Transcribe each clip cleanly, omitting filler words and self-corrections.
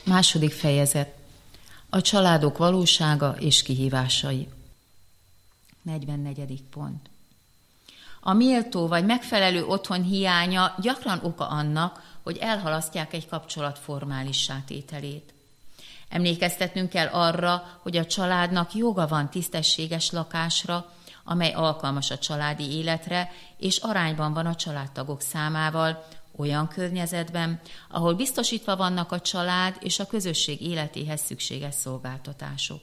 Második fejezet. A családok valósága és kihívásai. 44. pont. A méltó vagy megfelelő otthon hiánya gyakran oka annak, hogy elhalasztják egy kapcsolat formálissá tételét. Emlékeztetnünk kell arra, hogy a családnak joga van tisztességes lakásra, amely alkalmas a családi életre, és arányban van a családtagok számával, olyan környezetben, ahol biztosítva vannak a család és a közösség életéhez szükséges szolgáltatások.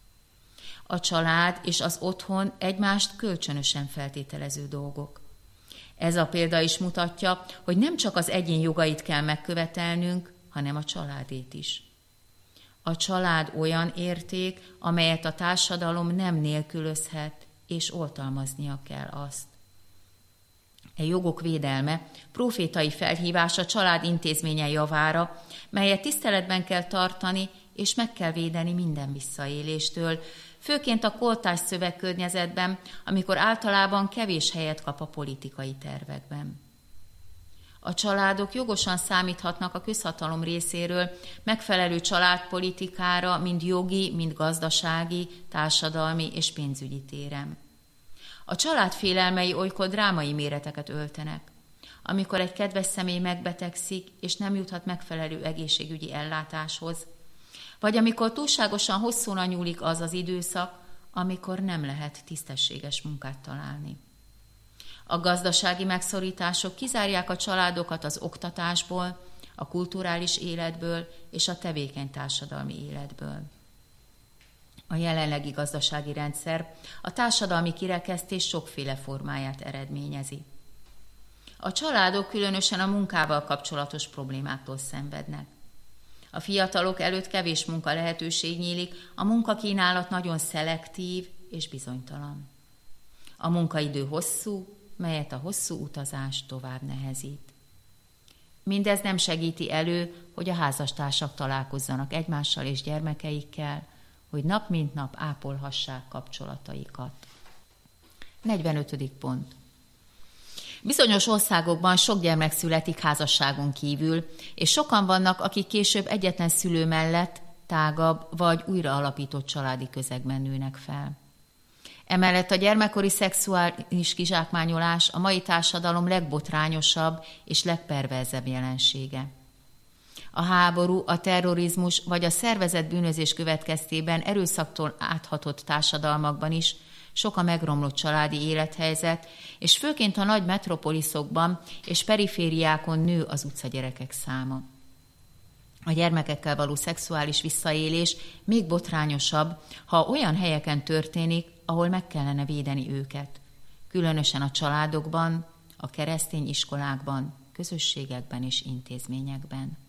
A család és az otthon egymást kölcsönösen feltételező dolgok. Ez a példa is mutatja, hogy nem csak az egyén jogait kell megkövetelnünk, hanem a családét is. A család olyan érték, amelyet a társadalom nem nélkülözhet, és oltalmaznia kell azt. E jogok védelme profétai felhívás a család intézménye javára, melyet tiszteletben kell tartani, és meg kell védeni minden visszaéléstől, főként a koltás szövegkörnyezetben, amikor általában kevés helyet kap a politikai tervekben. A családok jogosan számíthatnak a közhatalom részéről megfelelő családpolitikára, mind jogi, mind gazdasági, társadalmi és pénzügyi téren. A család félelmei olykor drámai méreteket öltenek. Amikor egy kedves személy megbetegszik, és nem juthat megfelelő egészségügyi ellátáshoz, vagy amikor túlságosan hosszúra nyúlik az az időszak, amikor nem lehet tisztességes munkát találni. A gazdasági megszorítások kizárják a családokat az oktatásból, a kulturális életből és a tevékeny társadalmi életből. A jelenlegi gazdasági rendszer a társadalmi kirekesztés sokféle formáját eredményezi. A családok különösen a munkával kapcsolatos problémáktól szenvednek. A fiatalok előtt kevés munka lehetőség nyílik, a munkakínálat nagyon szelektív és bizonytalan. A munkaidő hosszú, melyet a hosszú utazás tovább nehezít. Mindez nem segíti elő, hogy a házastársak találkozzanak egymással és gyermekeikkel, hogy nap mint nap ápolhassák kapcsolataikat. 45. pont. Bizonyos országokban sok gyermek születik házasságon kívül, és sokan vannak, akik később egyetlen szülő mellett tágabb vagy újraalapított családi közegben nőnek fel. Emellett a gyermekkori szexuális kizsákmányolás a mai társadalom legbotrányosabb és legperverzebb jelensége. A háború, a terrorizmus vagy a szervezett bűnözés következtében erőszaktól áthatott társadalmakban is sok a megromlott családi élethelyzet, és főként a nagy metropoliszokban és perifériákon nő az utcagyerekek száma. A gyermekekkel való szexuális visszaélés még botrányosabb, ha olyan helyeken történik, ahol meg kellene védeni őket, különösen a családokban, a keresztény iskolákban, közösségekben és intézményekben.